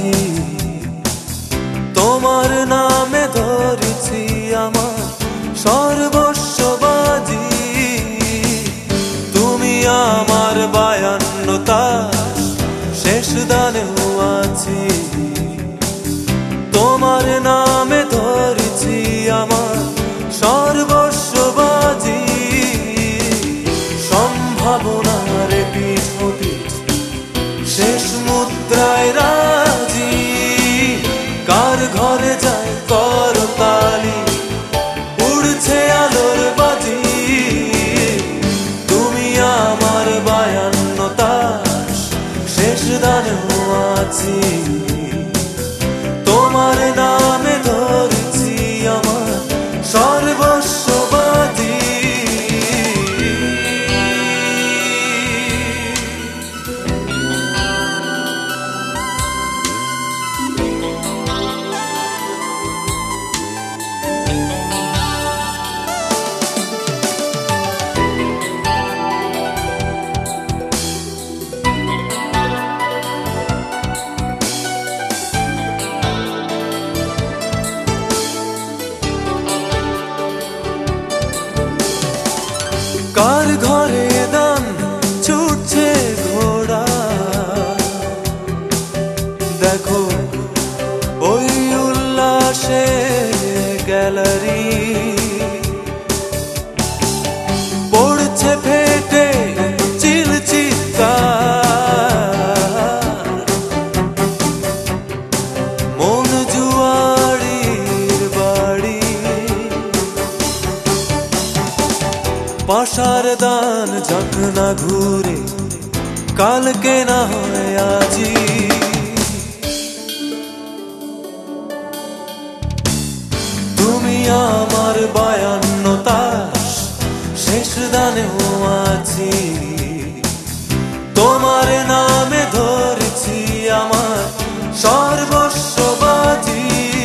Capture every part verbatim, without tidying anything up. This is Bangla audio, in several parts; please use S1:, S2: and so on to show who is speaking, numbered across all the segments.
S1: আছি। তোমার নামে ধরেছি আমার সর্বস্ব বাজি। তুমি আমার বায়ান্নতা শেষ দানেও আছি। তোমার নামে ধরেছি আমার সর্বস্ব বাজি। সম্ভাবনার পিঠ পিঠ শেষ মুদ্রায় রাজি। কার ঘরে যায় করতালি উড়ছে আলোর বাজি। তুমি আমার বায়ান্নতা শেষ দানেও আছি। তোমার নামে ধরেছি আমার সর্বস্ব বাজি। কার ঘরে দান ছুটছে ঘোড়া, দেখো ওই উল্লাসে গ্যালারি। পড়ছে ফেটে চিল চিৎকার, মন জুয়ারির বাড়ি। পাশার দান যাক না ঘুরে কালকে না হয় আজি। তুমি আমার বায়ান্নতা শেষ দানেও আছি। তোমার নামে ধরেছি আমার সর্বস্ব বাজি।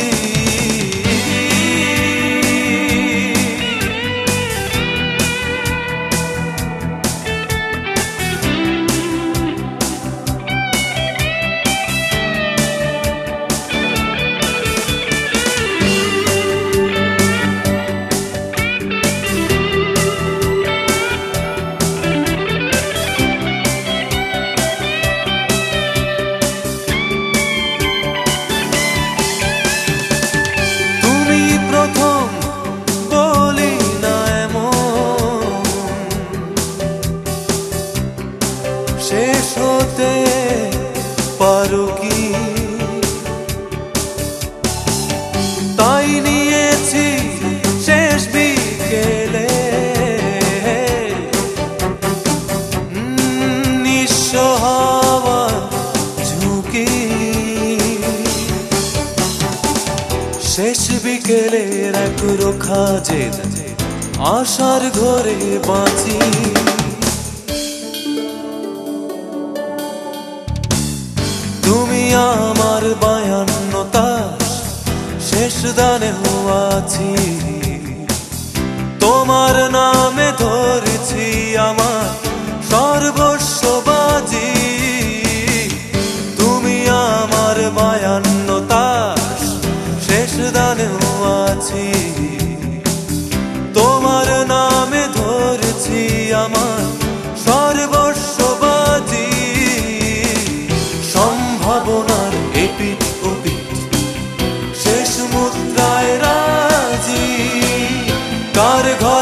S1: প্রথম বলি না এমন শেষ হতে পারো কি? তাই নিয়েছি শেষ বিকেলে নিঃস্ব হওয়ার ঝুঁকি। শেষ বিকেলের এক রোখা জেদ আশার ঘরে বাঁচি। তুমি আমার বায়ান্নতা শেষ দানেও আছি। তোমার নামে ধরেছি আমার সর্বস্ব বাজি। তুমি আমার বায়ান্নতা শেষ দানেও আছি। তোমার নামে ধরেছি আমার সর্বস্ব বাজি। সম্ভাবনার এপিঠ ওপিঠ শেষ মুদ্রায় রাজি। কার ঘর